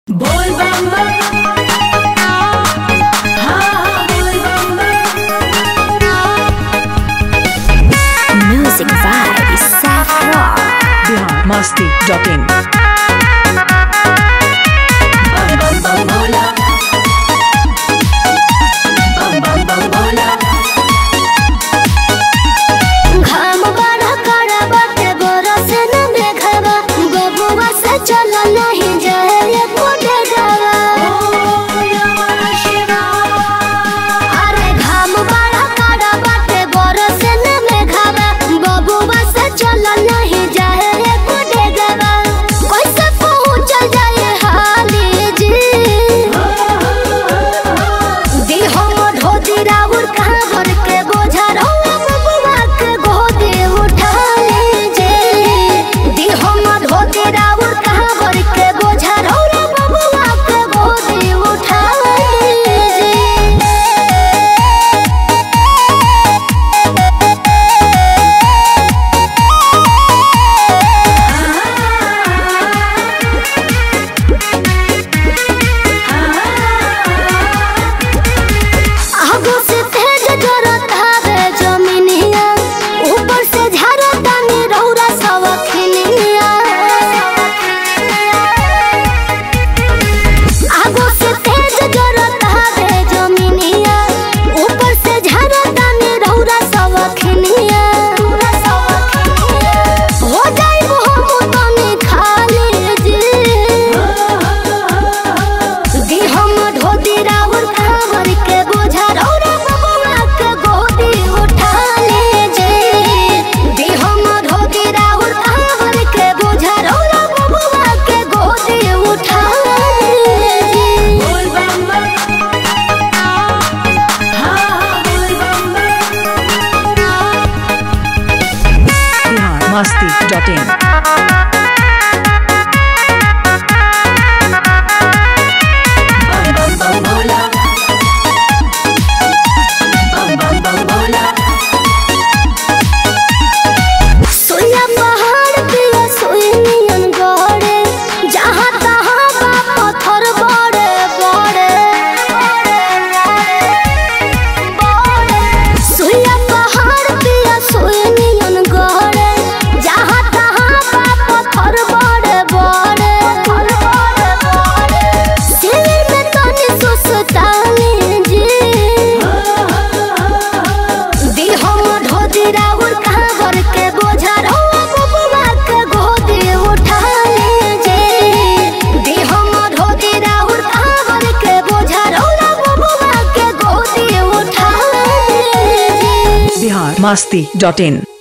बोल बम बम हाँ बोल बम बम। Music by Saffron. biharmasti.in बम बम बम भोला बम बम बम भोला। घाम बड़ा कड़ा बाटे बरस न मेघवा बबुआ से चल नहीं जाए कोटे गवा। अरे घाम बड़ा कड़ा बाटे बरस न मेघवा बबुआ से चल नहीं जाए कोटे गवा। कैसे पहुँच जाए हाली जी दी हम धोती राउर कहाँ भर के बोझा रहुआ बबुआ के गोदी उठा लीजिए। दी हम धोती राउर कहाँ भर के बोझा रहुआ बबुआ के गोदी उठा लीजिए। आगू से तेज जरत हवे जमीनिया ऊपर से झरता नी रौरा सवखिनिया। आगू से तेज जरत हवे जमीनिया ऊपर से झरता नी रौरा सवखिनिया। हो जाई हम तनी खाली जी दी हम धोती राउर कांवर के बोझा रौरा बबुआ के गोदी उठा लीजिए। दी हम धोती राउर कांवर के बोझा रौरा बबुआ के गोदी उठा लीजिए। बोल बम बम हाँ बोल बम बम। biharmasti.in बम बम बम भोला बम बम बम भोला। सोया पहाड़ पे सोयनियन गड़े जहाँ तहाँ बा पत्थर बड़े बड़े। सोया पहाड़ पे सोयनियन गड़े जहाँ तहाँ बा पत्थर बड़े बड़े। सिर में तनी सुस्तानी जी दी हम धोती राउर कहाँ भर के बोझा रहुआ बबुआ के गोदी उठा लीजिए। दी हम धोती राउर कहाँ भर के बोझा रहुआ बबुआ के गोदी उठा लीजिए। biharmasti.in